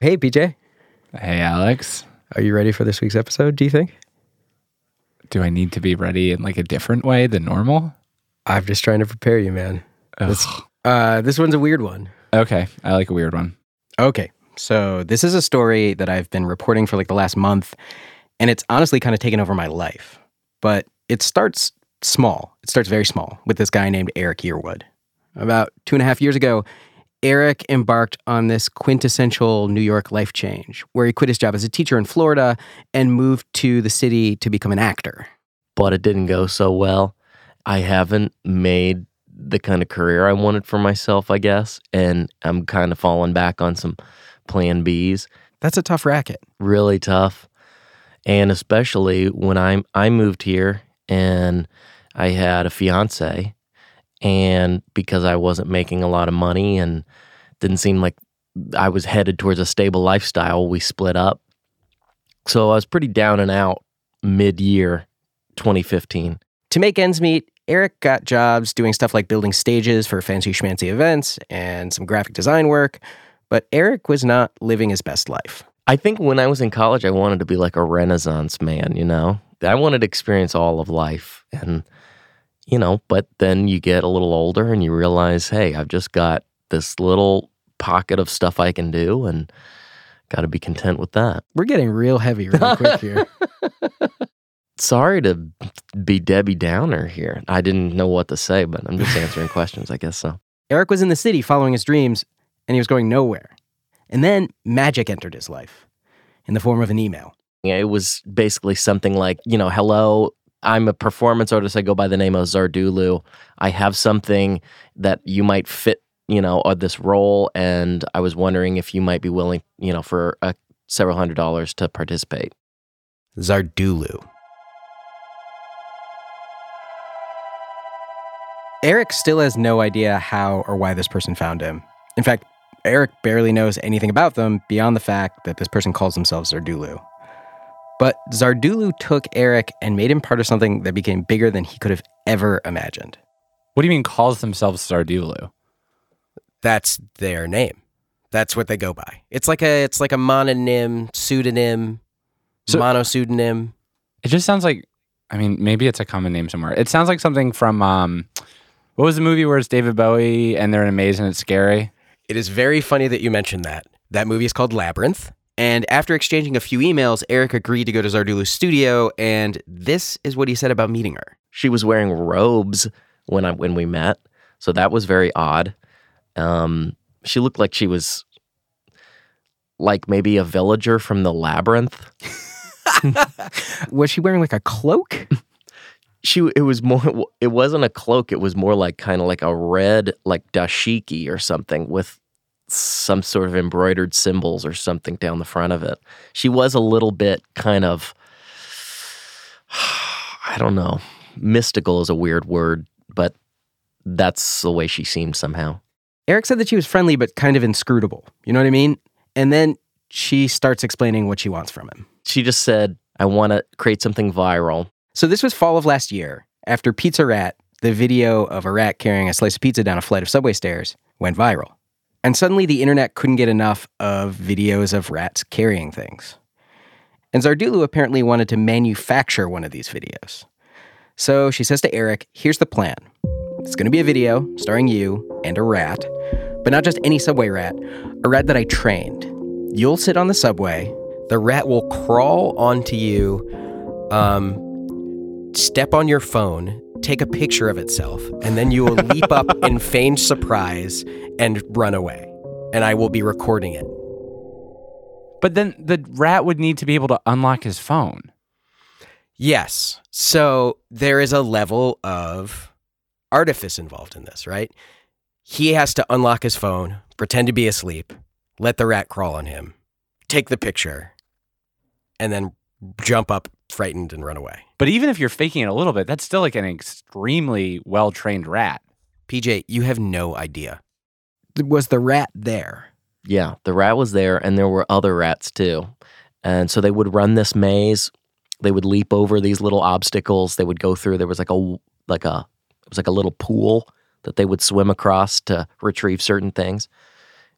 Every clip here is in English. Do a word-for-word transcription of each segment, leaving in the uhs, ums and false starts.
Hey, P J. Hey, Alex. Are you ready for this week's episode, do you think? Do I need to be ready in like a different way than normal? I'm just trying to prepare you, man. This, uh, this one's a weird one. Okay, I like a weird one. Okay, so this is a story that I've been reporting for like the last month, and it's honestly kind of taken over my life. But it starts small. It starts very small with this guy named Eric Yearwood. About two and a half years ago, Eric embarked on this quintessential New York life change, where he quit his job as a teacher in Florida and moved to the city to become an actor. But it didn't go so well. I haven't made the kind of career I wanted for myself, I guess, and I'm kind of falling back on some plan Bs. That's a tough racket. Really tough. And especially when I I moved here and I had a fiance, and because I wasn't making a lot of money and didn't seem like I was headed towards a stable lifestyle, we split up. So I was pretty down and out mid-year twenty fifteen. To make ends meet, Eric got jobs doing stuff like building stages for fancy schmancy events and some graphic design work, but Eric was not living his best life. I think when I was in college, I wanted to be like a Renaissance man, you know? I wanted to experience all of life. And, you know, but then you get a little older and you realize, hey, I've just got this little pocket of stuff I can do and got to be content with that. We're getting real heavy really quick here. Sorry to be Debbie Downer here. I didn't know what to say, but I'm just answering questions, I guess so. Eric was in the city following his dreams, and he was going nowhere. And then magic entered his life in the form of an email. Yeah, it was basically something like, you know, hello, I'm a performance artist. I go by the name of Zardulu. I have something that you might fit, you know, or this role, and I was wondering if you might be willing, you know, for uh, several hundred dollars to participate. Zardulu. Eric still has no idea how or why this person found him. In fact, Eric barely knows anything about them beyond the fact that this person calls themselves Zardulu. But Zardulu took Eric and made him part of something that became bigger than he could have ever imagined. What do you mean calls themselves Zardulu? That's their name. That's what they go by. It's like a it's like a mononym, pseudonym, So- monopseudonym. It just sounds like, I mean, maybe it's a common name somewhere. It sounds like something from, um, what was the movie where it's David Bowie and they're in a maze and it's scary? It is very funny that you mentioned that. That movie is called Labyrinth. And after exchanging a few emails, Eric agreed to go to Zardulu's studio, and this is what he said about meeting her. She was wearing robes when I when we met, so that was very odd. Um, she looked like she was like maybe a villager from the Labyrinth. Was she wearing like a cloak? She it was more it wasn't a cloak, it was more like kind of like a red like dashiki or something with some sort of embroidered symbols or something down the front of it. She was a little bit kind of I don't know. Mystical is a weird word, but that's the way she seemed somehow. Eric said that she was friendly but kind of inscrutable. You know what I mean? And then she starts explaining what she wants from him. She just said, I want to create something viral. So this was fall of last year. After Pizza Rat, the video of a rat carrying a slice of pizza down a flight of subway stairs, went viral. And suddenly the internet couldn't get enough of videos of rats carrying things. And Zardulu apparently wanted to manufacture one of these videos. So she says to Eric, here's the plan. It's going to be a video starring you and a rat, but not just any subway rat, a rat that I trained. You'll sit on the subway. The rat will crawl onto you, um, step on your phone, take a picture of itself, and then you will leap up in feigned surprise and run away. And I will be recording it. But then the rat would need to be able to unlock his phone. Yes. So there is a level of artifice involved in this, right? He has to unlock his phone, pretend to be asleep, let the rat crawl on him, take the picture, and then jump up frightened and run away. But even if you're faking it a little bit, that's still like an extremely well-trained rat. P J, you have no idea. Was the rat there? Yeah, the rat was there, and there were other rats too. And so they would run this maze. They would leap over these little obstacles. They would go through. There was like a like a it was like a little pool that they would swim across to retrieve certain things.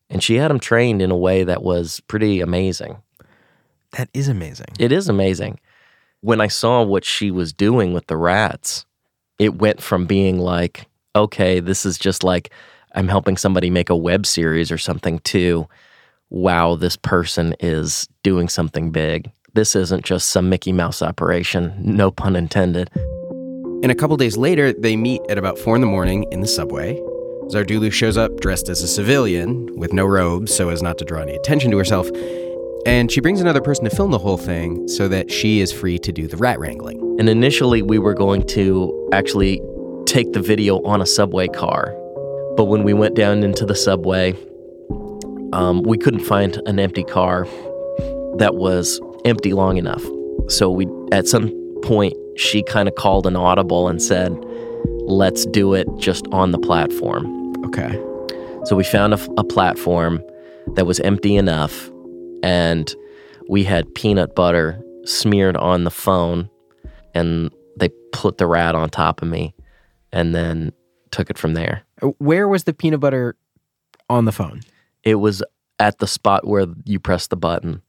And she had them trained in a way that was pretty amazing. That is amazing. It is amazing. When I saw what she was doing with the rats, it went from being like, okay, this is just like I'm helping somebody make a web series or something, to, wow, this person is doing something big. This isn't just some Mickey Mouse operation, no pun intended. And a couple days later, they meet at about four in the morning in the subway. Zardulu shows up dressed as a civilian with no robes so as not to draw any attention to herself. And she brings another person to film the whole thing so that she is free to do the rat wrangling. And initially, we were going to actually take the video on a subway car. But when we went down into the subway, um, we couldn't find an empty car that was empty long enough. So we, at some point, she kind of called an audible and said, let's do it just on the platform. Okay. So we found a, a platform that was empty enough, and we had peanut butter smeared on the phone, and they put the rat on top of me and then took it from there. Where was the peanut butter on the phone? It was at the spot where you press the button.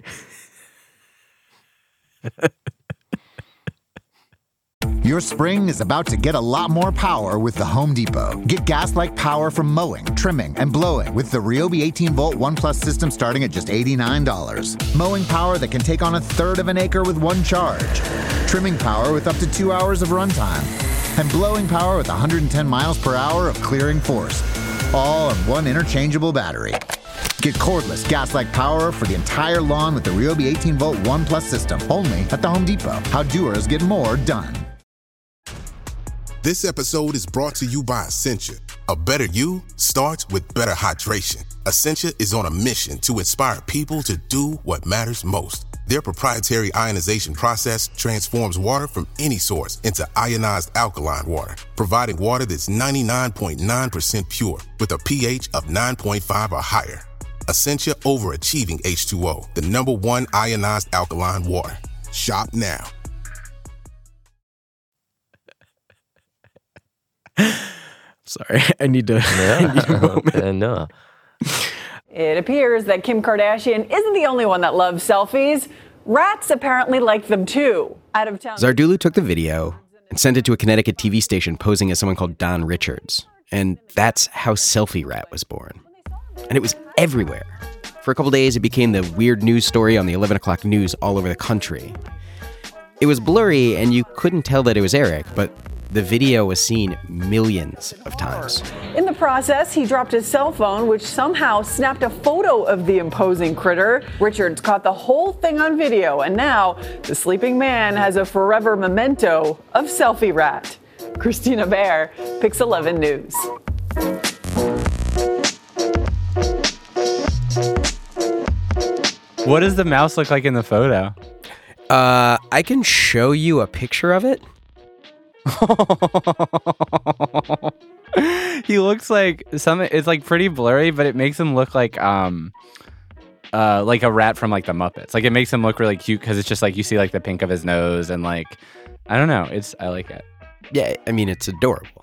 Your spring is about to get a lot more power with the Home Depot. Get gas-like power from mowing, trimming, and blowing with the Ryobi eighteen volt One Plus system starting at just eighty-nine dollars. Mowing power that can take on a third of an acre with one charge. Trimming power with up to two hours of runtime. And blowing power with one hundred ten miles per hour of clearing force. All on one interchangeable battery. Get cordless, gas-like power for the entire lawn with the Ryobi eighteen volt One Plus system. Only at the Home Depot. How doers get more done. This episode is brought to you by Essentia. A better you starts with better hydration. Essentia is on a mission to inspire people to do what matters most. Their proprietary ionization process transforms water from any source into ionized alkaline water, providing water that's ninety-nine point nine percent pure with a pH of nine point five or higher. Essentia Overachieving H two O, the number one ionized alkaline water. Shop now. Sorry, I need to. Yeah. I need a moment. uh, no. It appears that Kim Kardashian isn't the only one that loves selfies. Rats apparently like them too. Out of town. Zardulu took the video and sent it to a Connecticut T V station posing as someone called Don Richards. And that's how Selfie Rat was born. And it was everywhere. For a couple days, it became the weird news story on the eleven o'clock news all over the country. It was blurry, and you couldn't tell that it was Eric, but the video was seen millions of times. In the process, he dropped his cell phone, which somehow snapped a photo of the imposing critter. Richards caught the whole thing on video, and now the sleeping man has a forever memento of Selfie Rat. Christina Bear, Pix eleven News. What does the mouse look like in the photo? Uh, I can show you a picture of it. He looks like something. It's like pretty blurry, but it makes him look like um, uh, like a rat from like the Muppets. Like it makes him look really cute because it's just like you see like the pink of his nose and like I don't know. It's I like it. Yeah, I mean it's adorable.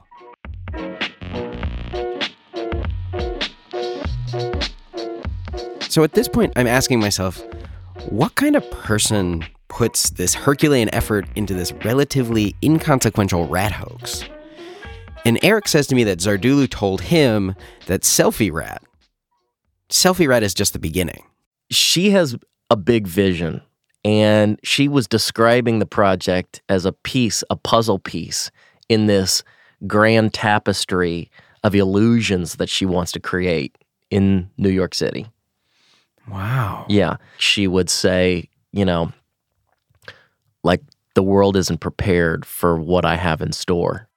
So at this point, I'm asking myself, what kind of person puts this Herculean effort into this relatively inconsequential rat hoax? And Eric says to me that Zardulu told him that Selfie Rat, Selfie Rat is just the beginning. She has a big vision, and she was describing the project as a piece, a puzzle piece in this grand tapestry of illusions that she wants to create in New York City. Wow. Yeah. She would say, you know, like the world isn't prepared for what I have in store.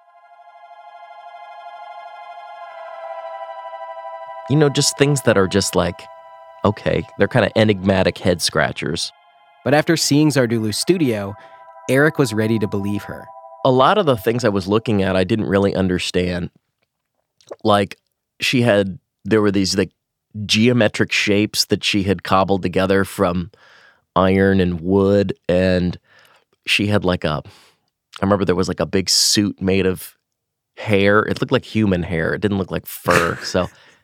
You know, just things that are just like, okay, they're kind of enigmatic head scratchers. But after seeing Zardulu's studio, Eric was ready to believe her. A lot of the things I was looking at, I didn't really understand. Like, she had, there were these like geometric shapes that she had cobbled together from iron and wood, and she had like a, I remember there was like a big suit made of hair. It looked like human hair. It didn't look like fur. So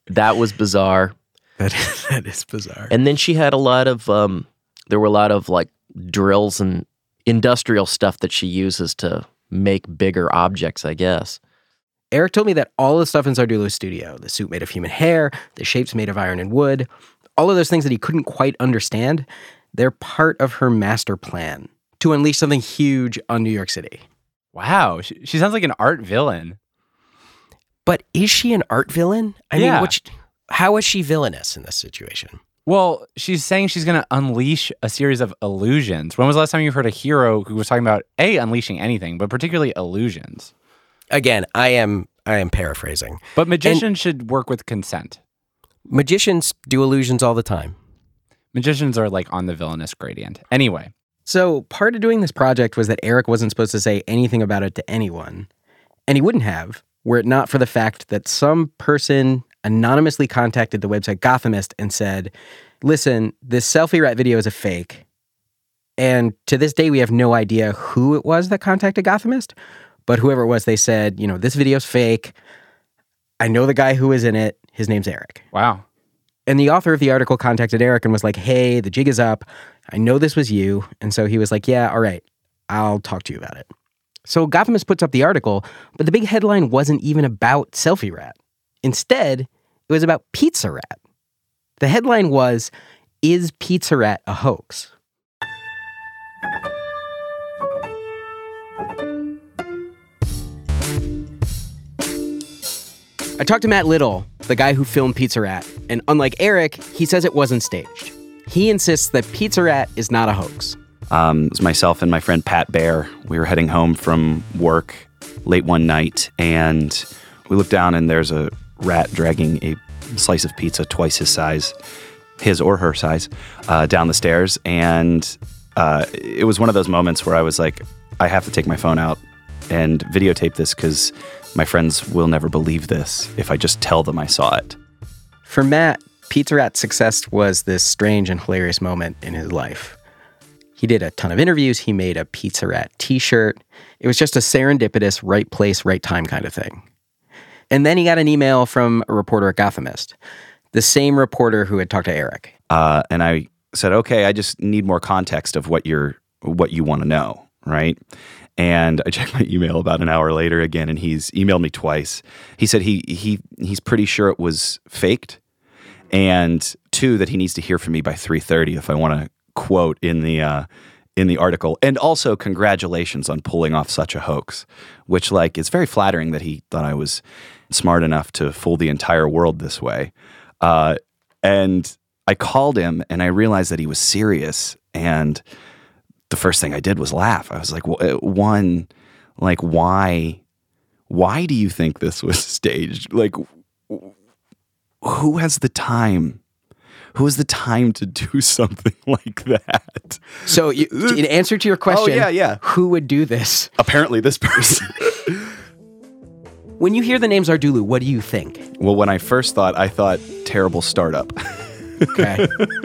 That was bizarre. That is, that is bizarre. And then she had a lot of, um, there were a lot of like drills and industrial stuff that she uses to make bigger objects, I guess. Eric told me that all the stuff in Zardulu's studio, the suit made of human hair, the shapes made of iron and wood, all of those things that he couldn't quite understand, they're part of her master plan to unleash something huge on New York City. Wow. She, she sounds like an art villain. But is she an art villain? I Yeah. mean, which, how is she villainous in this situation? Well, she's saying she's going to unleash a series of illusions. When was the last time you heard a hero who was talking about, A, unleashing anything, but particularly illusions? Again, I am I am paraphrasing. But magicians should work with consent. Magicians do illusions all the time. Magicians are like on the villainous gradient. Anyway. So part of doing this project was that Eric wasn't supposed to say anything about it to anyone. And he wouldn't have, were it not for the fact that some person anonymously contacted the website Gothamist and said, listen, this selfie rat video is a fake. And to this day, we have no idea who it was that contacted Gothamist. But whoever it was, they said, you know, this video's fake. I know the guy who is in it. His name's Eric. Wow. And the author of the article contacted Eric and was like, hey, the jig is up. I know this was you. And so he was like, yeah, all right, I'll talk to you about it. So Gothamist puts up the article, but the big headline wasn't even about Selfie Rat. Instead, it was about Pizza Rat. The headline was, is Pizza Rat a hoax? I talked to Matt Little, the guy who filmed Pizza Rat, and unlike Eric, he says it wasn't staged. He insists that Pizza Rat is not a hoax. Um, it was myself and my friend Pat Bear. We were heading home from work late one night, and we looked down, and there's a rat dragging a slice of pizza twice his size, his or her size, uh, down the stairs. And uh, it was one of those moments where I was like, I have to take my phone out and videotape this because my friends will never believe this if I just tell them I saw it. For Matt, Pizza Rat's success was this strange and hilarious moment in his life. He did a ton of interviews. He made a Pizza Rat t-shirt. It was just a serendipitous right place, right time kind of thing. And then he got an email from a reporter at Gothamist, the same reporter who had talked to Eric. Uh, and I said, okay, I just need more context of what you're, what you want to know, right? And I checked my email about an hour later again, and he's emailed me twice. He said he he he's pretty sure it was faked, and two, that he needs to hear from me by three thirty if I want to quote in the uh, in the article. And also, congratulations on pulling off such a hoax, which like it's very flattering that he thought I was smart enough to fool the entire world this way. Uh, and I called him, and I realized that he was serious, and the first thing I did was laugh. I was like, well, one, like, why, why do you think this was staged? Like, who has the time? Who has the time to do something like that? So you, in answer to your question, oh, yeah, yeah. who would do this? Apparently this person. When you hear the name Zardulu, what do you think? Well, when I first thought, I thought terrible startup. Okay.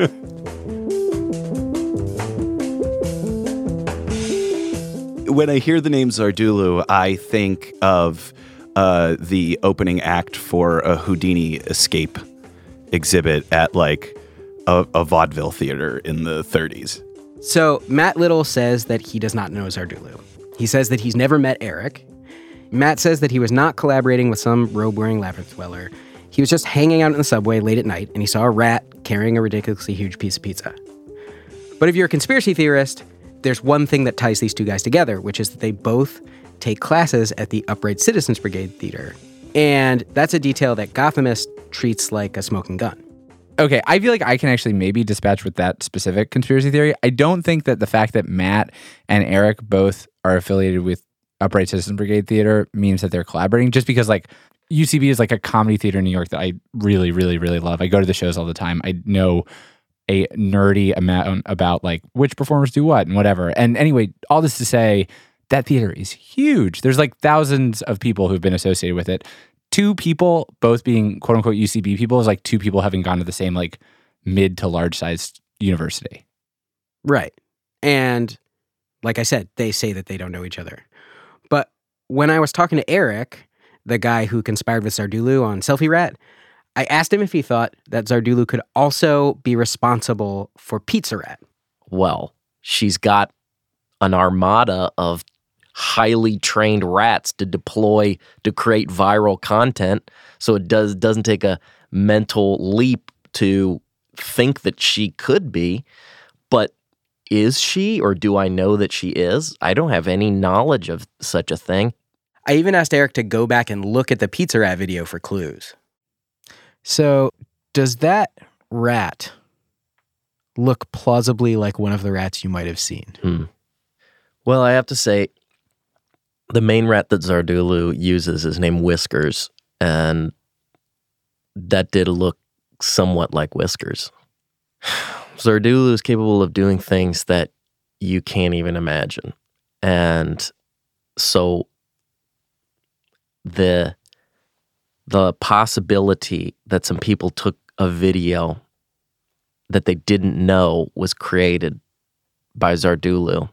When I hear the name Zardulu, I think of uh, the opening act for a Houdini escape exhibit at like a, a vaudeville theater in the thirties. So Matt Little says that he does not know Zardulu. He says that he's never met Eric. Matt says that he was not collaborating with some robe-wearing labyrinth dweller. He was just hanging out in the subway late at night, and he saw a rat carrying a ridiculously huge piece of pizza. But if you're a conspiracy theorist, there's one thing that ties these two guys together, which is that they both take classes at the Upright Citizens Brigade Theater. And that's a detail that Gothamist treats like a smoking gun. Okay, I feel like I can actually maybe dispatch with that specific conspiracy theory. I don't think that the fact that Matt and Eric both are affiliated with Upright Citizens Brigade Theater means that they're collaborating, just because like U C B is like a comedy theater in New York that I really, really, really love. I go to the shows all the time. I know a nerdy amount about like which performers do what and whatever. And anyway, all this to say, that theater is huge. There's like thousands of people who've been associated with it. Two people, both being quote unquote U C B people, is like two people having gone to the same like mid to large sized university. Right. And like I said, they say that they don't know each other. But when I was talking to Eric, the guy who conspired with Zardulu on Selfie Rat, I asked him if he thought that Zardulu could also be responsible for Pizza Rat. Well, she's got an armada of highly trained rats to deploy to create viral content, so it does doesn't take a mental leap to think that she could be. But is she, or do I know that she is? I don't have any knowledge of such a thing. I even asked Eric to go back and look at the Pizza Rat video for clues. So, does that rat look plausibly like one of the rats you might have seen? Hmm. Well, I have to say, the main rat that Zardulu uses is named Whiskers, and that did look somewhat like Whiskers. Zardulu is capable of doing things that you can't even imagine. And so the the possibility that some people took a video that they didn't know was created by Zardulu,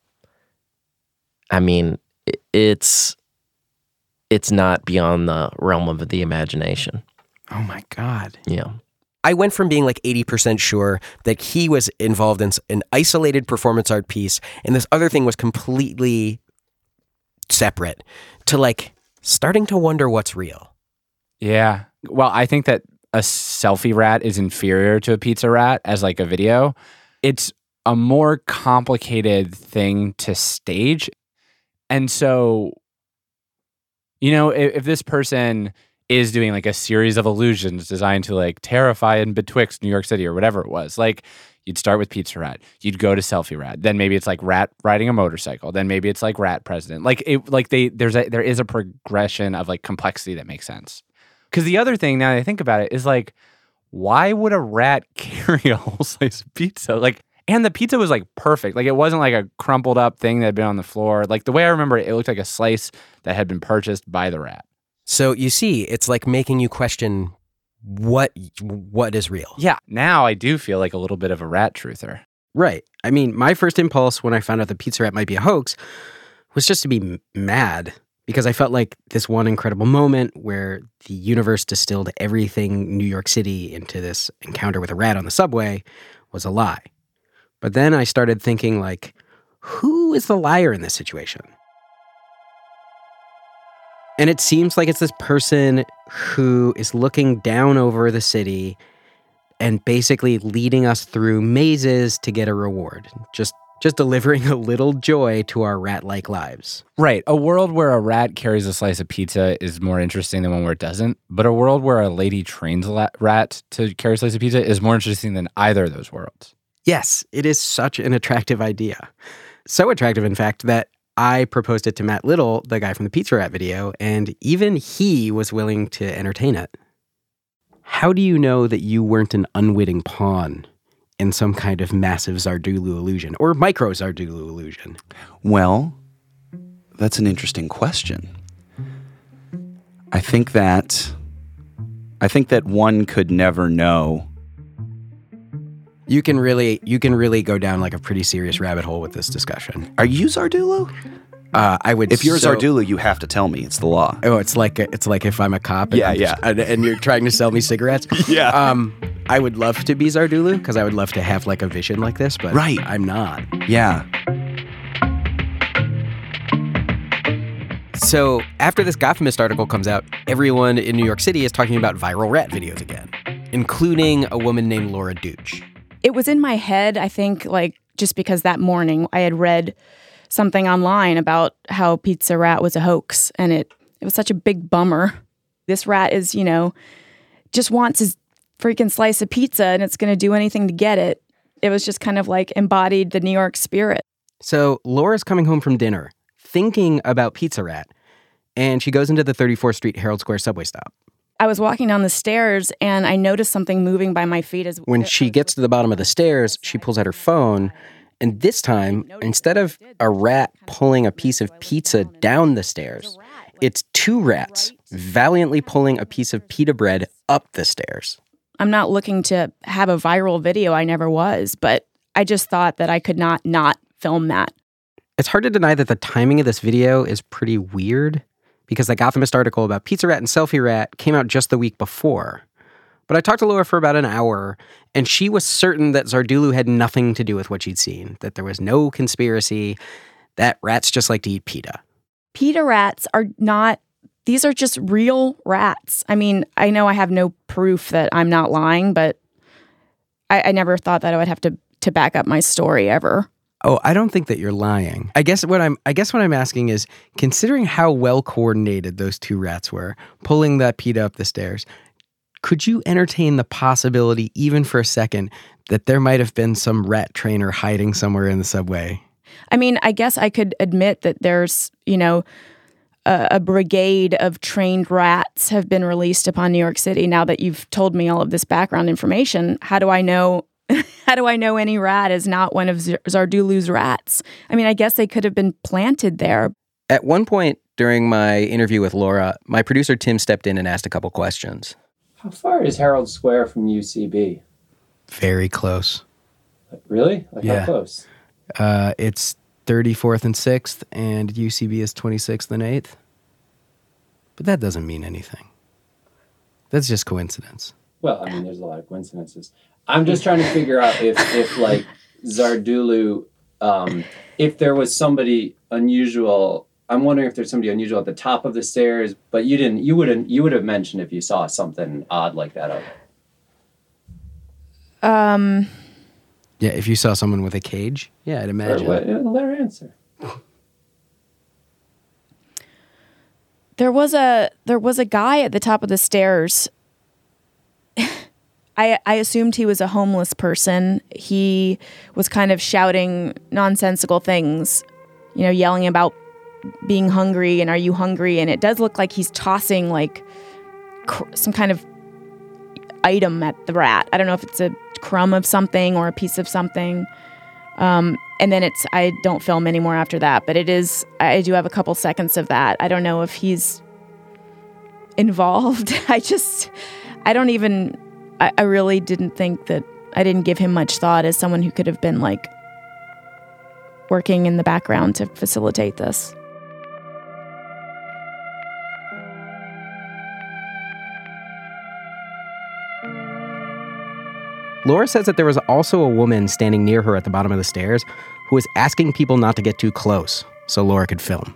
I mean, it's it's not beyond the realm of the imagination. Oh my God. Yeah. I went from being like eighty percent sure that he was involved in an isolated performance art piece and this other thing was completely separate to like starting to wonder what's real. Yeah. Well, I think that a selfie rat is inferior to a pizza rat as like a video. It's a more complicated thing to stage. And so, you know, if, if this person is doing like a series of illusions designed to like terrify and betwixt New York City or whatever it was, like you'd start with Pizza Rat, you'd go to Selfie Rat, then maybe it's like Rat riding a motorcycle, then maybe it's like Rat President. Like it, like they, there's a, there is a progression of like complexity that makes sense. Because the other thing, now that I think about it, is like, why would a rat carry a whole slice of pizza? Like, and the pizza was like perfect. Like, it wasn't like a crumpled up thing that had been on the floor. Like, the way I remember it, it looked like a slice that had been purchased by the rat. So you see, it's like making you question what what is real. Yeah, now I do feel like a little bit of a rat truther. Right. I mean, my first impulse when I found out the Pizza Rat might be a hoax was just to be m- mad. Because I felt like this one incredible moment where the universe distilled everything New York City into this encounter with a rat on the subway was a lie. But then I started thinking, like, who is the liar in this situation? And it seems like it's this person who is looking down over the city and basically leading us through mazes to get a reward. Just Just delivering a little joy to our rat-like lives. Right. A world where a rat carries a slice of pizza is more interesting than one where it doesn't. But a world where a lady trains a rat to carry a slice of pizza is more interesting than either of those worlds. Yes, it is such an attractive idea. So attractive, in fact, that I proposed it to Matt Little, the guy from the Pizza Rat video, and even he was willing to entertain it. How do you know that you weren't an unwitting pawn in some kind of massive Zardulu illusion or micro Zardulu illusion? Well, that's an interesting question. I think that I think that one could never know. You can really you can really go down like a pretty serious rabbit hole with this discussion. Are you Zardulu? Uh, I would. If you're so, Zardulu, you have to tell me. It's the law. Oh, it's like it's like if I'm a cop. And Yeah, I'm just- yeah. and, and you're trying to sell me cigarettes. Yeah. Um, I would love to be Zardulu because I would love to have like a vision like this, but Right. I'm not. Yeah. So after this Gothamist article comes out, everyone in New York City is talking about viral rat videos again, including a woman named Laura Deutsch. It was in my head, I think, like just because that morning I had read something online about how Pizza Rat was a hoax, and it it was such a big bummer. This rat is, you know, just wants his freaking slice of pizza, and it's going to do anything to get it. It was just kind of like embodied the New York spirit. So Laura's coming home from dinner, thinking about Pizza Rat, and she goes into the thirty-fourth Street Herald Square subway stop. I was walking down the stairs, and I noticed something moving by my feet. As When she gets to the bottom of the stairs, she pulls out her phone, and this time, instead of a rat pulling a piece of pizza down the stairs, it's two rats valiantly pulling a piece of pita bread up the stairs. I'm not looking to have a viral video. I never was, but I just thought that I could not not film that. It's hard to deny that the timing of this video is pretty weird because the Gothamist article about Pizza Rat and Selfie Rat came out just the week before. But I talked to Laura for about an hour, and she was certain that Zardulu had nothing to do with what she'd seen, that there was no conspiracy, that rats just like to eat PETA. PETA rats are not, these are just real rats. I mean, I know I have no proof that I'm not lying, but I, I never thought that I would have to, to back up my story ever. Oh, I don't think that you're lying. I guess what I'm I guess what I'm asking is, considering how well coordinated those two rats were, pulling that PETA up the stairs, could you entertain the possibility, even for a second, that there might have been some rat trainer hiding somewhere in the subway? I mean, I guess I could admit that there's, you know, a, a brigade of trained rats have been released upon New York City. Now that you've told me all of this background information, how do I know how do I know any rat is not one of Zardulu's rats? I mean, I guess they could have been planted there. At one point during my interview with Laura, my producer Tim stepped in and asked a couple questions. How far is Herald Square from U C B? Very close. Really? Like Yeah. how close? Uh, it's thirty-fourth and sixth, and U C B is twenty-sixth and eighth. But that doesn't mean anything. That's just coincidence. Well, I mean, there's a lot of coincidences. I'm just trying to figure out if, if like, Zardulu, um, if there was somebody unusual. I'm wondering if there's somebody unusual at the top of the stairs, but you didn't, you wouldn't, you would have mentioned if you saw something odd like that out there. Um, Yeah, if you saw someone with a cage, yeah, I'd imagine. Or what, let her answer. there was a there was a guy at the top of the stairs. I, I assumed he was a homeless person. He was kind of shouting nonsensical things, you know, yelling about being hungry and are you hungry? And it does look like he's tossing like cr- some kind of item at the rat. I don't know if it's a crumb of something or a piece of something. Um, and then it's, I don't film anymore after that, but it is, I do have a couple seconds of that. I don't know if he's involved. I just, I don't even, I, I really didn't think that, I didn't give him much thought as someone who could have been like working in the background to facilitate this. Laura says that there was also a woman standing near her at the bottom of the stairs who was asking people not to get too close so Laura could film.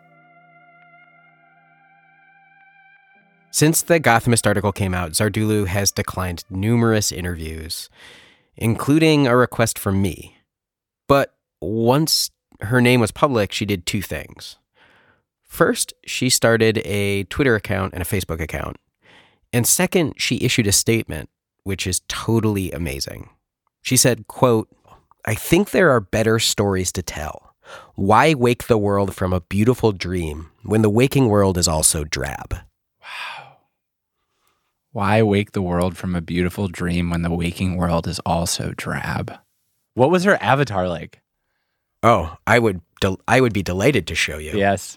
Since the Gothamist article came out, Zardulu has declined numerous interviews, including a request from me. But once her name was public, she did two things. First, she started a Twitter account and a Facebook account. And second, she issued a statement, which is totally amazing. She said, quote, "I think there are better stories to tell. Why wake the world from a beautiful dream when the waking world is also drab?" Wow. Why wake the world from a beautiful dream when the waking world is also drab? What was her avatar like? Oh, I would del- I would be delighted to show you. Yes.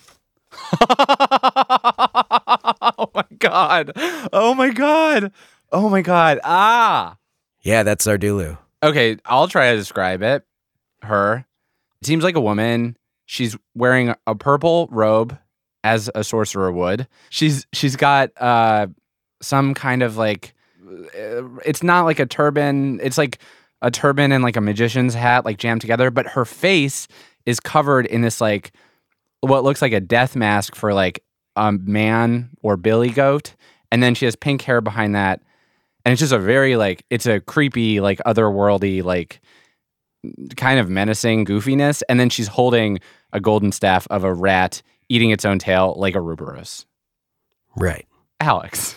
Oh my God. Oh my God. Oh my God. Ah. Yeah, that's Zardulu. Okay, I'll try to describe it. Her. It seems like a woman. She's wearing a purple robe as a sorcerer would. She's she's got uh some kind of like, it's not like a turban. It's like a turban and like a magician's hat like jammed together, but her face is covered in this like what looks like a death mask for like a man or billy goat, and then she has pink hair behind that. And it's just a very, like, it's a creepy, like, otherworldly, like, kind of menacing goofiness. And then she's holding a golden staff of a rat eating its own tail like a Ouroboros. Right. Alex.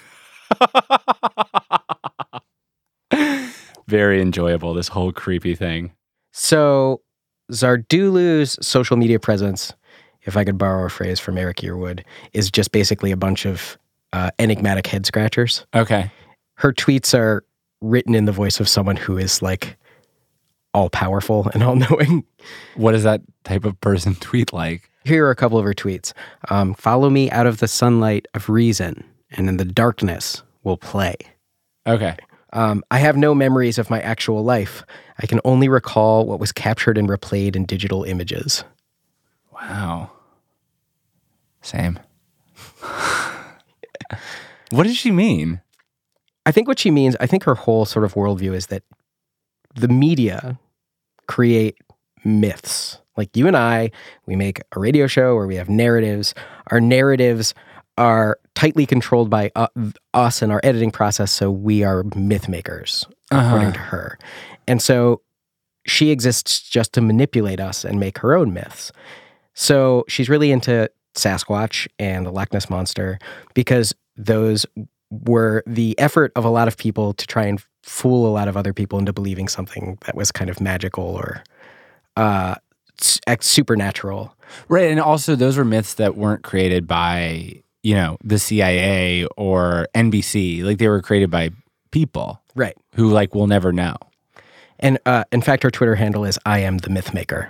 Very enjoyable, this whole creepy thing. So Zardulu's social media presence, if I could borrow a phrase from Eric Yearwood, is just basically a bunch of uh, enigmatic head scratchers. Okay. Her tweets are written in the voice of someone who is like all powerful and all knowing. What does that type of person tweet like? Here are a couple of her tweets. Um, Follow me out of the sunlight of reason, and in the darkness will play. Okay. Um, I have no memories of my actual life. I can only recall what was captured and replayed in digital images. Wow. Same. What does she mean? I think what she means, I think her whole sort of worldview is that the media create myths. Like you and I, we make a radio show where we have narratives. Our narratives are tightly controlled by uh, us and our editing process, so we are myth makers, according Uh-huh. to her. And so she exists just to manipulate us and make her own myths. So she's really into Sasquatch and the Loch Ness Monster because those were the effort of a lot of people to try and fool a lot of other people into believing something that was kind of magical or uh, s- supernatural. Right, and also those were myths that weren't created by, you know, the C I A or N B C. Like they were created by people, Right. who like will never know. And uh, in fact, her Twitter handle is I am the myth maker.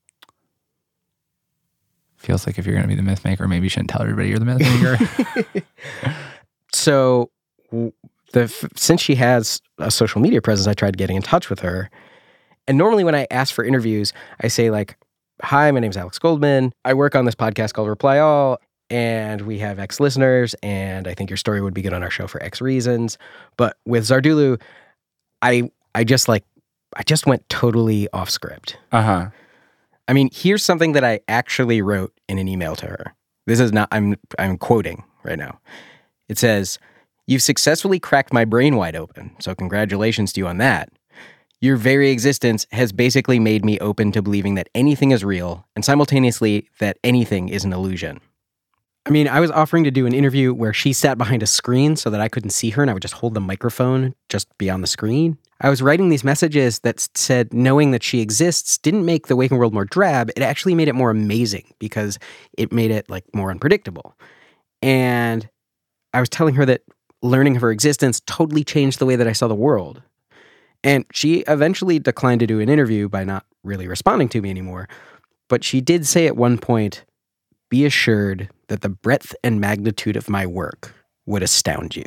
Feels like if you're going to be the myth maker, maybe you shouldn't tell everybody you're the myth maker. So the f- since she has a social media presence, I tried getting in touch with her. And normally when I ask for interviews, I say like, hi, my name's Alex Goldman. I work on this podcast called Reply All, and we have X listeners, and I think your story would be good on our show for X reasons. But with Zardulu, I I just like, I just went totally off script. Uh-huh. I mean, here's something that I actually wrote in an email to her. This is not, I'm I'm quoting right now. It says, "You've successfully cracked my brain wide open, so congratulations to you on that. Your very existence has basically made me open to believing that anything is real and simultaneously that anything is an illusion." I mean, I was offering to do an interview where she sat behind a screen so that I couldn't see her and I would just hold the microphone just beyond the screen. I was writing these messages that said knowing that she exists didn't make the waking world more drab. It actually made it more amazing because it made it like more unpredictable. And I was telling her that learning of her existence totally changed the way that I saw the world. And she eventually declined to do an interview by not really responding to me anymore. But she did say at one point, "Be assured that the breadth and magnitude of my work would astound you."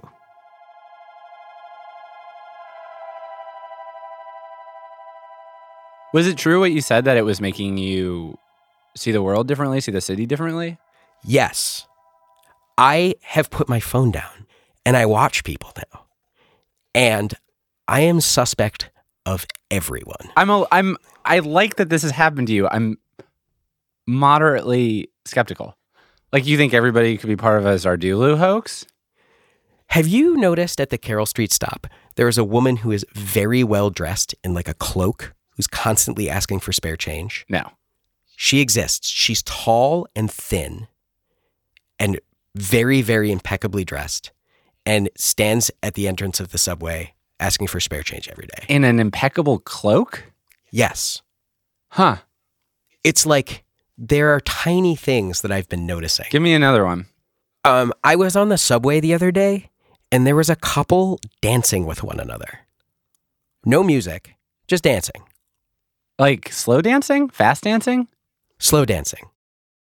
Was it true what you said that it was making you see the world differently, see the city differently? Yes. I have put my phone down and I watch people now. And I am suspect of everyone. I'm a, I'm I like that this has happened to you. I'm moderately skeptical. Like you think everybody could be part of a Zardulu hoax? Have you noticed at the Carroll Street stop, there is a woman who is very well dressed in like a cloak who's constantly asking for spare change? No. She exists. She's tall and thin and very, very impeccably dressed and stands at the entrance of the subway asking for spare change every day. In an impeccable cloak? Yes. Huh. It's like there are tiny things that I've been noticing. Give me another one. Um, I was on the subway the other day and there was a couple dancing with one another. No music, just dancing. Like slow dancing? Fast dancing? Slow dancing.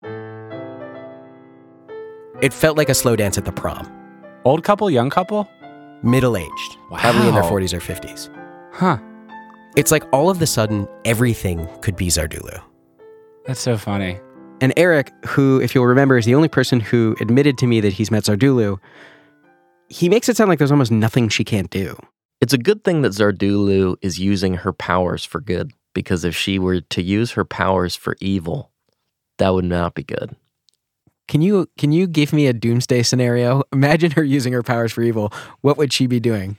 It felt like a slow dance at the prom. Old couple, young couple? Middle-aged, Wow. probably in their forties or fifties. Huh. It's like all of a sudden, everything could be Zardulu. That's so funny. And Eric, who, if you'll remember, is the only person who admitted to me that he's met Zardulu, he makes it sound like there's almost nothing she can't do. It's a good thing that Zardulu is using her powers for good, because if she were to use her powers for evil, that would not be good. Can you can you give me a doomsday scenario? Imagine her using her powers for evil. What would she be doing?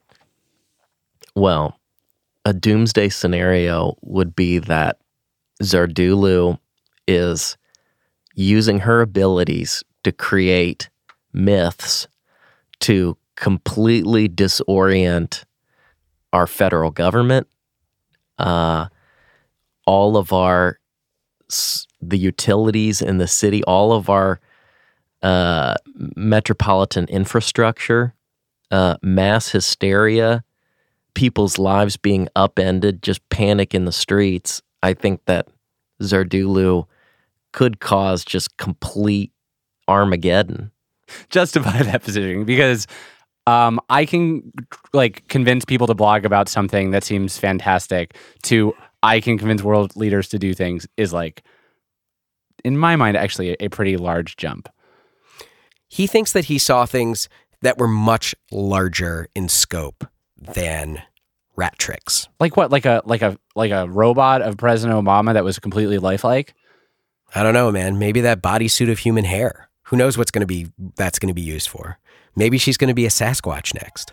Well, a doomsday scenario would be that Zardulu is using her abilities to create myths to completely disorient our federal government, uh, all of our the utilities in the city, all of our uh, metropolitan infrastructure, uh, mass hysteria, people's lives being upended, just panic in the streets. I think that Zardulu could cause just complete Armageddon. Justify that positioning because um, I can like convince people to blog about something that seems fantastic to I can convince world leaders to do things is like, in my mind, actually a, a pretty large jump. He thinks that he saw things that were much larger in scope than rat tricks. Like what? Like a like a like a robot of President Obama that was completely lifelike? I don't know, man. Maybe that bodysuit of human hair. Who knows what's going to be that's going to be used for? Maybe she's going to be a Sasquatch next.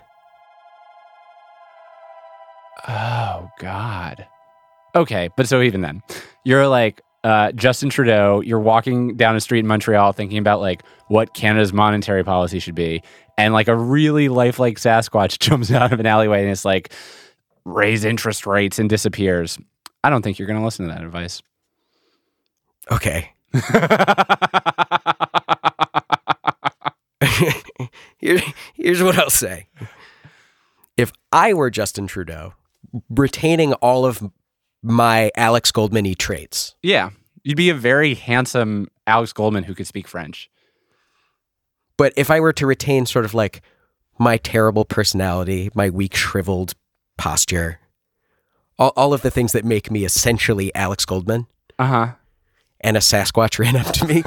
Oh God. Okay, but so even then, you're like uh, Justin Trudeau. You're walking down a street in Montreal, thinking about like what Canada's monetary policy should be, and like a really lifelike Sasquatch jumps out of an alleyway and it's like, raise interest rates and disappears. I don't think you're going to listen to that advice. Okay. Here, here's what I'll say. If I were Justin Trudeau, retaining all of my Alex Goldman-y traits. Yeah. You'd be a very handsome Alex Goldman who could speak French. But if I were to retain sort of like my terrible personality, my weak, shriveled posture, all, all of the things that make me essentially Alex Goldman, uh-huh, and a Sasquatch ran up to me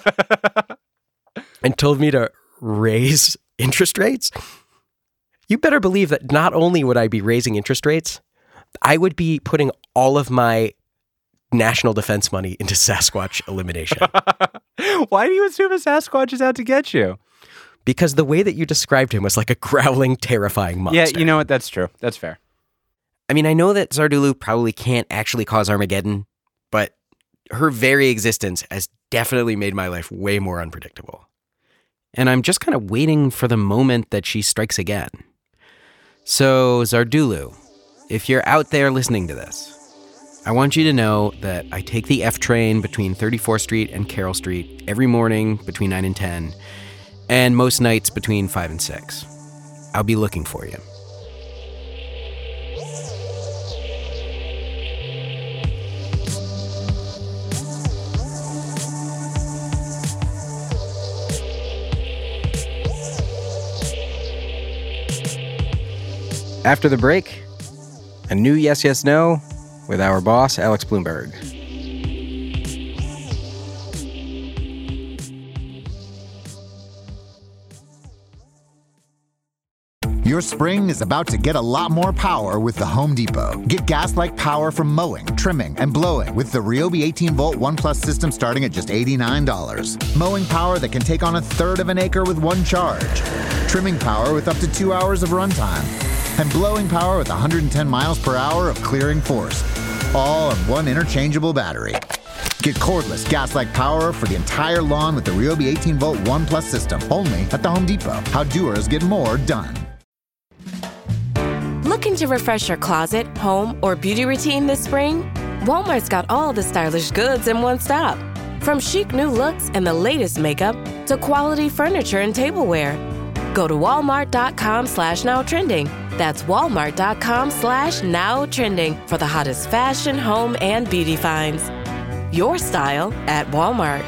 and told me to raise interest rates, you better believe that not only would I be raising interest rates, I would be putting all of my national defense money into Sasquatch elimination. Why do you assume a Sasquatch is out to get you? Because the way that you described him was like a growling, terrifying monster. Yeah, you know what? That's true. That's fair. I mean, I know that Zardulu probably can't actually cause Armageddon, but her very existence has definitely made my life way more unpredictable. And I'm just kind of waiting for the moment that she strikes again. So, Zardulu, if you're out there listening to this, I want you to know that I take the F train between thirty-fourth Street and Carroll Street every morning between nine and ten, and most nights between five and six. I'll be looking for you. After the break, a new Yes, Yes, No with our boss, Alex Blumberg. Your spring is about to get a lot more power with the Home Depot. Get gas-like power from mowing, trimming, and blowing with the Ryobi eighteen volt One Plus system starting at just eighty-nine dollars. Mowing power that can take on a third of an acre with one charge. Trimming power with up to two hours of runtime. And blowing power with one hundred ten miles per hour of clearing force. All on one interchangeable battery. Get cordless gas-like power for the entire lawn with the Ryobi eighteen volt One Plus system. Only at the Home Depot. How doers get more done. Looking to refresh your closet, home, or beauty routine this spring? Walmart's got all the stylish goods in one stop. From chic new looks and the latest makeup to quality furniture and tableware. Go to walmart.com slash now trending. That's walmart.com slash now trending for the hottest fashion, home, and beauty finds. Your style at Walmart.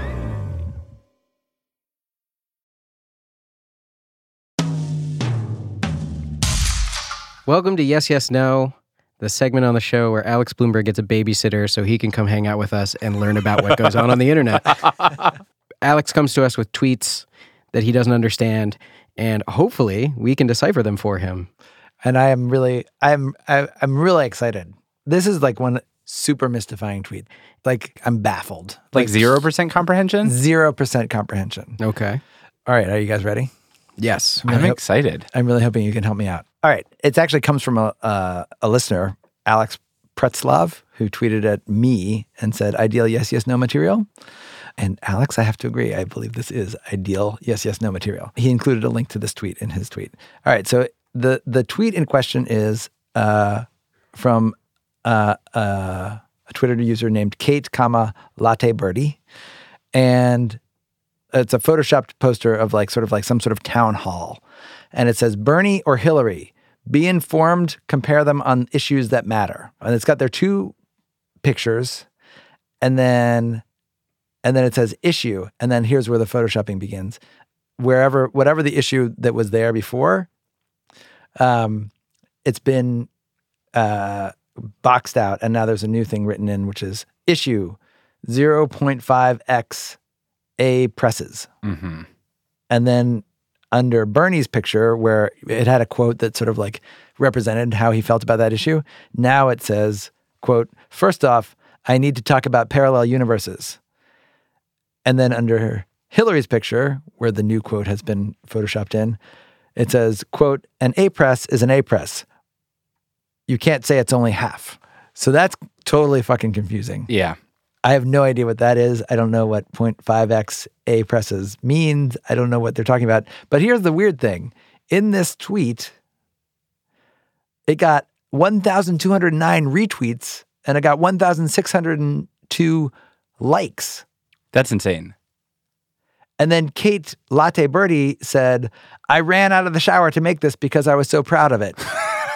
Welcome to Yes, Yes, No, the segment on the show where Alex Blumberg gets a babysitter so he can come hang out with us and learn about what goes on on the internet. Alex comes to us with tweets that he doesn't understand, and hopefully we can decipher them for him. And I am really, I'm, I, I'm really excited. This is like one super mystifying tweet. Like I'm baffled. Like zero percent comprehension? Zero percent comprehension. Okay. All right. Are you guys ready? Yes. I'm, I'm really excited. Ho- I'm really hoping you can help me out. All right. It actually comes from a, uh, a listener, Alex Pretzlav, who tweeted at me and said, ideal yes, yes, no material. And Alex, I have to agree. I believe this is ideal yes, yes, no material. He included a link to this tweet in his tweet. All right. So the, the tweet in question is uh, from uh, uh, a Twitter user named Kate, comma, Latte Birdie. And it's a photoshopped poster of like sort of like some sort of town hall. And it says, Bernie or Hillary, be informed, compare them on issues that matter. And it's got their two pictures. And then, and then it says issue. And then here's where the photoshopping begins. Wherever, whatever the issue that was there before, um, it's been uh, boxed out. And now there's a new thing written in, which is issue zero point five x A presses. Mm-hmm. And then under Bernie's picture, where it had a quote that sort of like represented how he felt about that issue, now it says, quote, first off, I need to talk about parallel universes. And then under Hillary's picture, where the new quote has been photoshopped in, it says, quote, an A-press is an A-press. You can't say it's only half. So that's totally fucking confusing. Yeah. I have no idea what that is. I don't know what zero point five x A presses means. I don't know what they're talking about. But here's the weird thing. In this tweet, it got one thousand two hundred nine retweets and it got one thousand six hundred two likes. That's insane. And then Kate Latte Birdie said, I ran out of the shower to make this because I was so proud of it.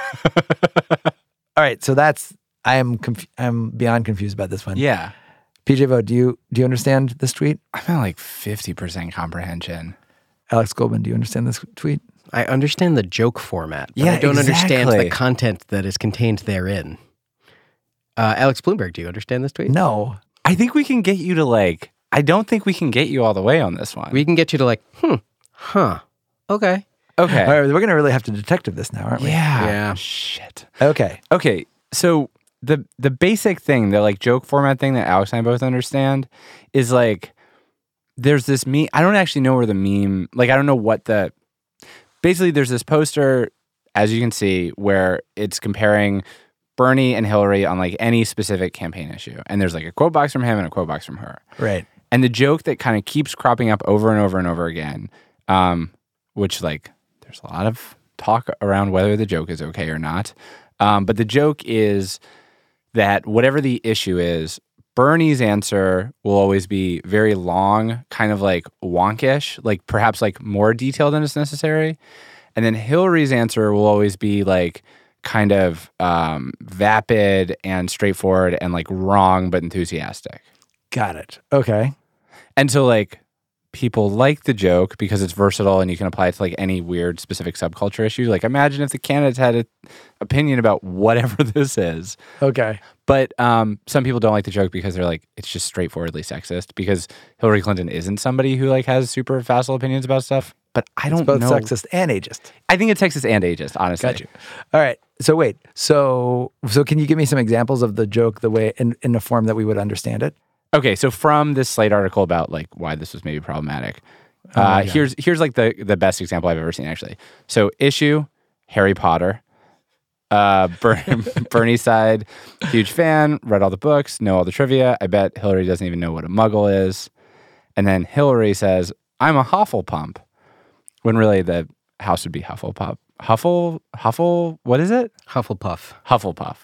All right. So that's, I am conf- I'm beyond confused about this one. Yeah. P J Vo, do you do you understand this tweet? I'm at like fifty percent comprehension. Alex Goldman, do you understand this tweet? I understand the joke format, but Yeah, I don't understand exactly. the content that is contained therein. Uh, Alex Bloomberg, do you understand this tweet? No. I think we can get you to like, I don't think we can get you all the way on this one. We can get you to like, hmm, huh, okay. Okay. All right, we're going to really have to detective this now, aren't we? Yeah. Yeah. Shit. Okay. Okay. So the the basic thing, the like joke format thing that Alex and I both understand is like there's this meme. I don't actually know where the meme, like I don't know what the, basically there's this poster, as you can see, where it's comparing Bernie and Hillary on like any specific campaign issue. And there's like a quote box from him and a quote box from her. Right. And the joke that kind of keeps cropping up over and over and over again, um, which like there's a lot of talk around whether the joke is okay or not. Um, but the joke is that whatever the issue is, Bernie's answer will always be very long, kind of like wonkish, like perhaps like more detailed than is necessary. And then Hillary's answer will always be like kind of um, vapid and straightforward and like wrong but enthusiastic. Got it. Okay. And so like people like the joke because it's versatile and you can apply it to like any weird specific subculture issue. Like imagine if the candidates had an opinion about whatever this is. Okay. But um, some people don't like the joke because they're like, it's just straightforwardly sexist because Hillary Clinton isn't somebody who like has super facile opinions about stuff. But I don't It's both know. sexist and ageist. I think it's sexist and ageist, honestly. Got you. All right. So wait. So so can you give me some examples of the joke the way in, in a form that we would understand it? Okay, so from this Slate article about like why this was maybe problematic, uh, yeah. here's here's like the the best example I've ever seen actually. So issue Harry Potter, uh, Ber- Bernie side, huge fan, read all the books, know all the trivia. I bet Hillary doesn't even know what a Muggle is, and then Hillary says, "I'm a Hufflepump," when really the house would be Hufflepuff. Huffle Huffle. What is it? Hufflepuff. Hufflepuff.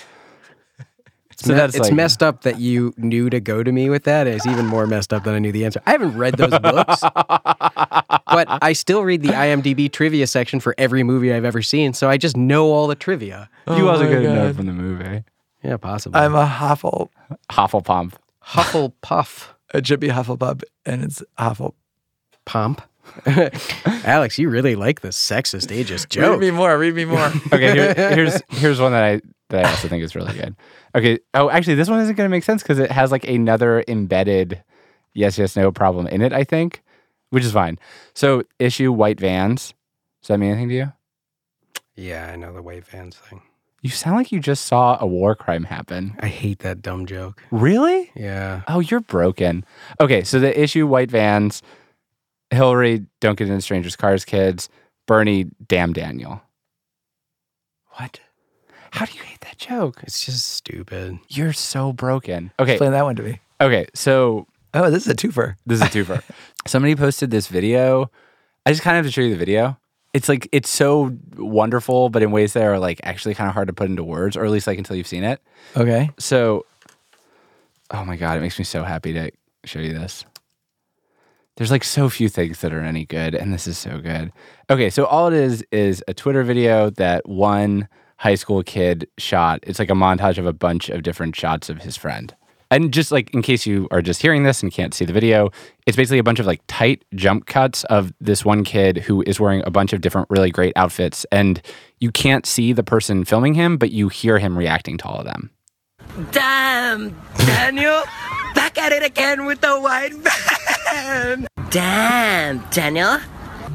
So that's it's like, messed up that you knew to go to me with that. It's even more messed up that I knew the answer. I haven't read those books, but I still read the IMDb trivia section for every movie I've ever seen, so I just know all the trivia. You Oh also my get to know God. from the movie. Yeah, possibly. I'm a Huffle. Hufflepump. Hufflepuff. It should be Hufflepuff, and it's Huffle. Pomp. Alex, you really like the sexist ageist joke. Read me more. Read me more. Okay, here, here's here's one that I that I also think is really good. Okay, oh, actually, this one isn't going to make sense because it has like another embedded yes, yes, no problem in it. I think, which is fine. So, issue white vans. Does that mean anything to you? Yeah, I know the white vans thing. You sound like you just saw a war crime happen. I hate that dumb joke. Really? Yeah. Oh, you're broken. Okay, so the issue white vans. Hillary, don't get into strangers' cars, kids. Bernie, damn Daniel. What? How do you hate that joke? It's just stupid. You're so broken. Okay. Explain that one to me. Okay, so Oh, this is a twofer. this is a twofer. Somebody posted this video. I just kind of have to show you the video. It's like, it's so wonderful, but in ways that are like actually kind of hard to put into words, or at least like until you've seen it. Okay. So, oh my God, it makes me so happy to show you this. There's like so few things that are any good, and this is so good. Okay, so all it is is a Twitter video that one high school kid shot. It's like a montage of a bunch of different shots of his friend. And just like in case you are just hearing this and can't see the video, it's basically a bunch of like tight jump cuts of this one kid who is wearing a bunch of different really great outfits. And you can't see the person filming him, but you hear him reacting to all of them. Damn, Daniel, back at it again with the white van. Damn, Daniel,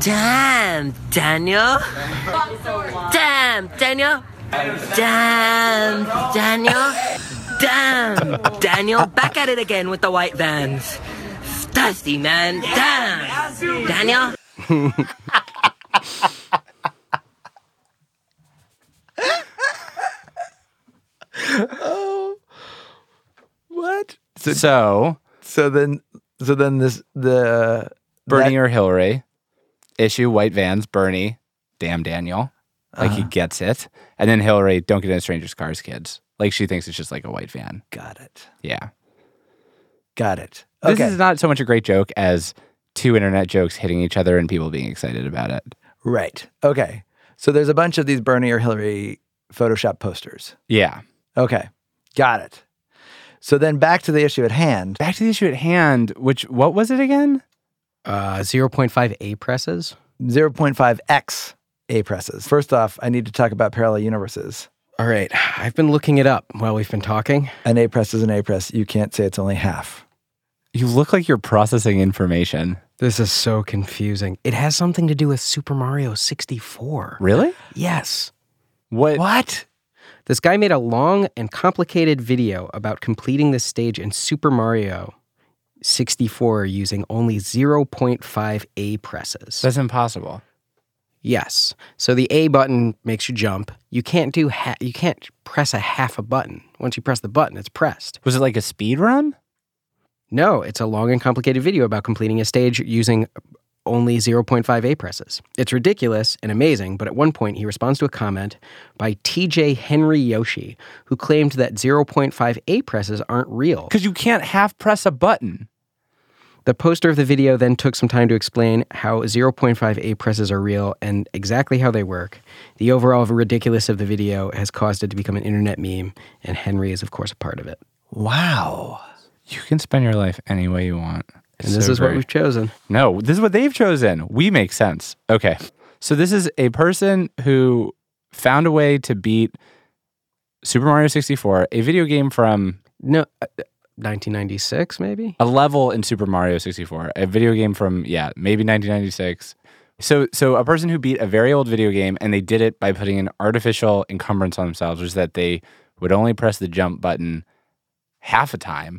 Damn, Daniel. Damn, Daniel. Damn, Daniel. Damn, Daniel. Back at it again with the white vans. Thirsty, man. Damn, Daniel. Oh, what? So, so, so then, so then this the Bernie that, or Hillary issue white vans. Bernie, damn Daniel, like uh-huh. he gets it, and then Hillary, don't get in strangers' cars, kids. Like she thinks it's just like a white van. Got it. Yeah, got it. This Okay. is not so much a great joke as two internet jokes hitting each other and people being excited about it. Right. Okay. So there's a bunch of these Bernie or Hillary Photoshop posters. Yeah. Okay. Got it. So then back to the issue at hand. Back to the issue at hand, which, what was it again? Uh, zero point five A presses. zero point five X A presses. First off, I need to talk about parallel universes. All right. I've been looking it up while we've been talking. An A press is an A press. You can't say it's only half. You look like you're processing information. This is so confusing. It has something to do with Super Mario sixty-four. Really? Yes. What? What? This guy made a long and complicated video about completing this stage in Super Mario sixty-four using only zero point five A presses. That's impossible. Yes. So the A button makes you jump. You can't do ha- you can't press a half a button. Once you press the button, it's pressed. Was it like a speed run? No, it's a long and complicated video about completing a stage using only zero point five A presses. It's ridiculous and amazing, but at one point he responds to a comment by T J Henry Yoshi, who claimed that zero point five A presses aren't real. Because you can't half press a button. The poster of the video then took some time to explain how zero point five A presses are real and exactly how they work. The overall ridiculous of the video has caused it to become an internet meme, and Henry is, of course, a part of it. Wow. You can spend your life any way you want. And this is what we've chosen. No, this is what they've chosen. We make sense. Okay. So this is a person who found a way to beat Super Mario sixty-four, a video game from No, uh, nineteen ninety-six, maybe? a level in Super Mario sixty-four, a video game from, yeah, maybe nineteen ninety-six. So so a person who beat a very old video game, and they did it by putting an artificial encumbrance on themselves, which is that they would only press the jump button half a time.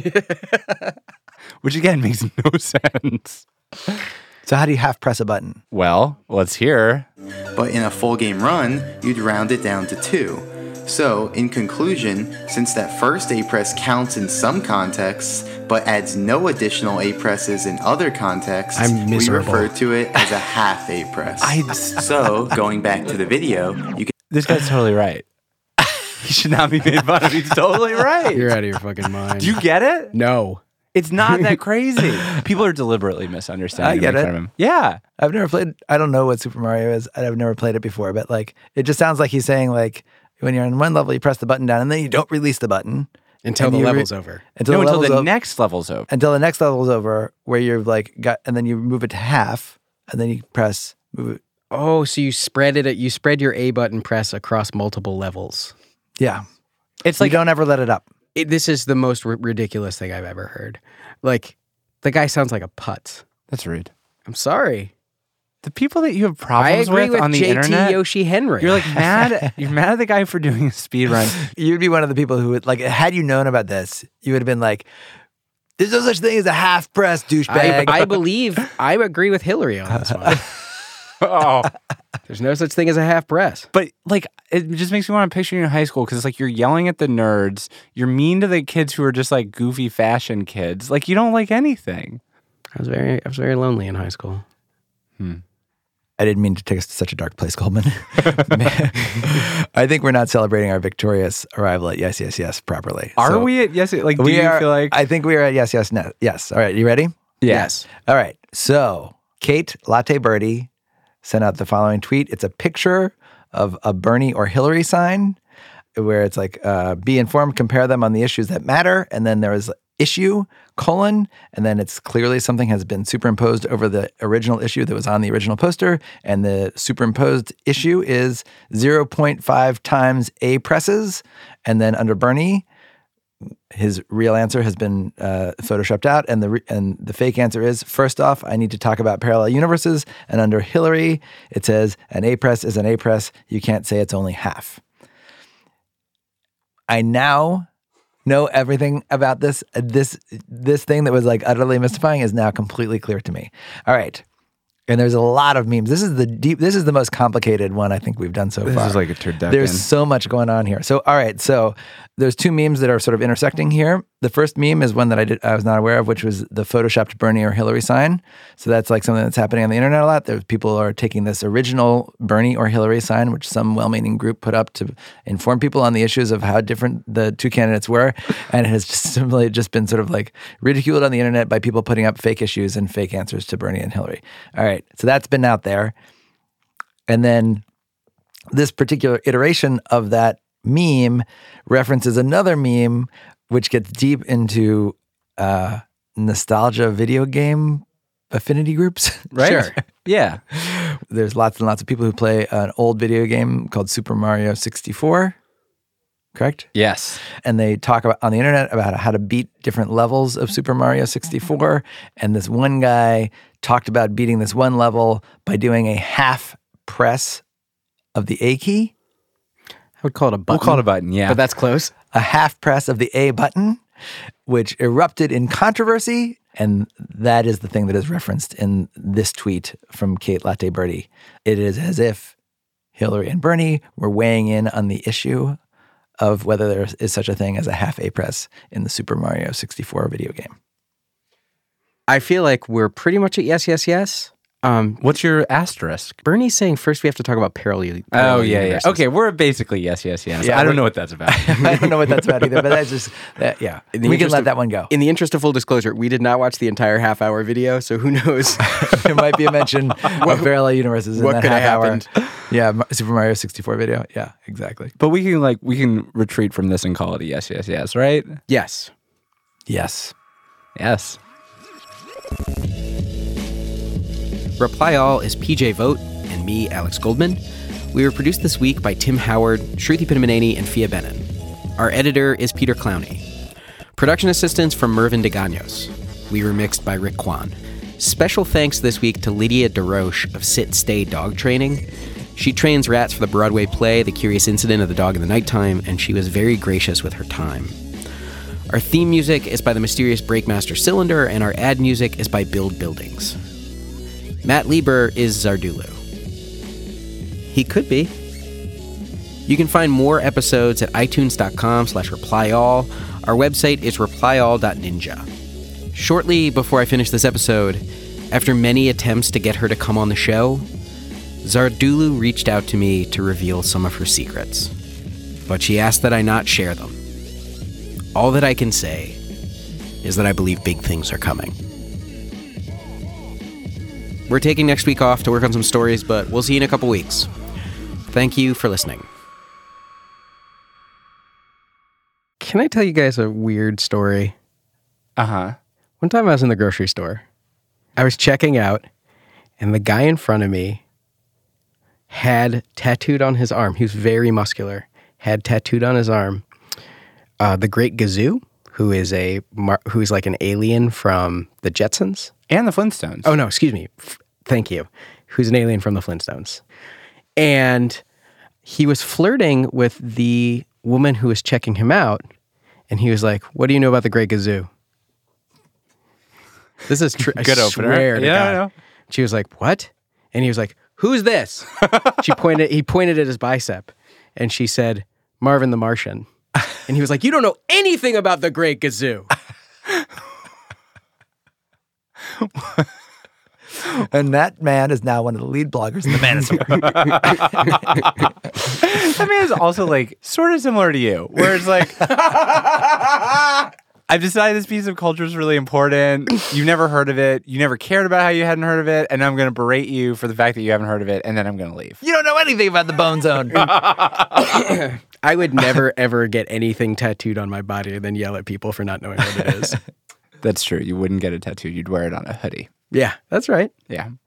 Which again makes no sense. So how do you half press a button? Well, let's hear. But in a full game run, you'd round it down to two. So, in conclusion, since that first A-press counts in some contexts, but adds no additional A-presses in other contexts, I'm we miserable. refer to it as a half A-press. So, going back to the video, you can... This guy's totally right. He should not be made fun of. He's totally right. You're out of your fucking mind. Do you get it? No. It's not that crazy. People are deliberately misunderstanding. I get and making it. fun of him. Yeah. I've never played, I don't know what Super Mario is. I've never played it before, but like, it just sounds like he's saying like, when you're on one level, you press the button down and then you don't release the button. Until And the you re- level's over. Until no, the, until level's the o- next level's over. Until the next level's over, where you're like, got, and then you move it to half, and then you press, move it. Oh, so you spread it, you spread your A button press across multiple levels. Yeah. It's You like don't ever let it up. It, this is the most r- ridiculous thing I've ever heard. Like, the guy sounds like a putz. That's rude. I'm sorry. The people that you have I problems agree with, with on the J T internet, Yoshi Henry. you're like mad. You're mad at the guy for doing a speed run. You'd be one of the people who would, like, had you known about this, you would have been like, there's no such thing as a half press douchebag. I, I believe, I agree with Hillary on this one. Oh, There's no such thing as a half press. but like it just makes me want to picture you in high school because it's like you're yelling at the nerds. You're mean to the kids who are just like goofy fashion kids. Like you don't like anything. I was very, I was very lonely in high school. I didn't mean to take us to such a dark place, Goldman. I think we're not celebrating our victorious arrival at Yes, Yes, Yes properly. Are So we at yes? Like, do we you are, feel like I think we are at Yes, Yes, no, Yes. All right, you ready? Yes. All right. So Kate Latte Birdie sent out the following tweet. It's a picture of a Bernie or Hillary sign where it's like, uh, be informed, compare them on the issues that matter. And then there is issue, colon, and then it's clearly something has been superimposed over the original issue that was on the original poster. And the superimposed issue is zero point five times A presses. And then under Bernie, his real answer has been uh, photoshopped out, and the re- and the fake answer is, first off, I need to talk about parallel universes, and under Hillary, it says an A-press is an A-press. You can't say it's only half. I now know everything about this. This this thing that was like utterly mystifying is now completely clear to me. All right. And there's a lot of memes. This is the deep, this is the most complicated one I think we've done so This far. is like a turducken. There's so much going on here. So, all right. So there's two memes that are sort of intersecting here. The first meme is one that I did, I was not aware of, which was the photoshopped Bernie or Hillary sign. So that's like something that's happening on the internet a lot. There's people are taking this original Bernie or Hillary sign, which some well-meaning group put up to inform people on the issues of how different the two candidates were. And it has just simply just been sort of like ridiculed on the internet by people putting up fake issues and fake answers to Bernie and Hillary. All right. So that's been out there. And then this particular iteration of that meme references another meme which gets deep into uh, nostalgia video game affinity groups. Right? Sure. Yeah. There's lots and lots of people who play an old video game called Super Mario sixty-four. Correct? Yes. And they talk about on the internet about how to beat different levels of Super Mario sixty-four. And this one guy talked about beating this one level by doing a half press of the A key. I would call it a button. We'll call it a button, yeah. But that's close. A half press of the A button, which erupted in controversy. And that is the thing that is referenced in this tweet from Kate Latte Birdie. It is as if Hillary and Bernie were weighing in on the issue of whether there is such a thing as a half A press in the Super Mario sixty-four video game. I feel like we're pretty much at yes, yes, yes. Um, What's your asterisk? Bernie's saying first we have to talk about parallel. Oh, parallel yeah, yeah. universes. Okay, we're basically yes, yes, yes. Yeah, I don't we're- know what that's about. I don't know what that's about either, but that's just, that, yeah. In the We can interest let of- that one go. In the interest of full disclosure, we did not watch the entire half hour video, so who knows There might be a mention of parallel universes in what that could have half hour. happened. Yeah, Ma- Super Mario sixty-four video. Yeah, exactly. But we can like we can retreat from this and call it a yes, yes, yes, right? Yes. Yes. Yes. Reply All is P J Vogt and me, Alex Goldman. We were produced this week by Tim Howard, Shruti Pinamaneni, and Fia Benin. Our editor is Peter Clowney. Production assistance from Mervyn DeGanos. We were mixed by Rick Kwan. Special thanks this week to Lydia DeRoche of Sit Stay Dog Training. She trains rats for the Broadway play The Curious Incident of the Dog in the Nighttime, and she was very gracious with her time. Our theme music is by the mysterious Breakmaster Cylinder, and our ad music is by Build Buildings. Matt Lieber is Zardulu. He could be. You can find more episodes at itunes.com slash replyall. Our website is replyall dot ninja. Shortly before I finish this episode, after many attempts to get her to come on the show, Zardulu reached out to me to reveal some of her secrets. But she asked that I not share them. All that I can say is that I believe big things are coming. We're taking next week off to work on some stories, but we'll see you in a couple weeks. Thank you for listening. Can I tell you guys a weird story? Uh-huh. One time I was in the grocery store. I was checking out, and the guy in front of me had tattooed on his arm. He was very muscular. Had tattooed on his arm uh, the Great Gazoo, who is a mar- who is like an alien from the Jetsons. And the Flintstones. Oh, no, excuse me. F- thank you. Who's an alien from the Flintstones. And he was flirting with the woman who was checking him out. And he was like, what do you know about the Great Gazoo? This is true. Good I opener. swear to Yeah, God. I know. She was like, what? And he was like, who's this? She pointed, he pointed at his bicep. And she said, Marvin the Martian. And he was like, you don't know anything about the Great Gazoo. And that man is now one of the lead bloggers in the Manosphere. That man is also like sort of similar to you, where it's like I've decided this piece of culture is really important. You've never heard of it. You never cared about how you hadn't heard of it. And I'm going to berate you for the fact that you haven't heard of it. And then I'm going to leave. You don't know anything about the Bone Zone. I would never, ever get anything tattooed on my body and then yell at people for not knowing what it is. That's true. You wouldn't get a tattoo. You'd wear it on a hoodie. Yeah, that's right. Yeah.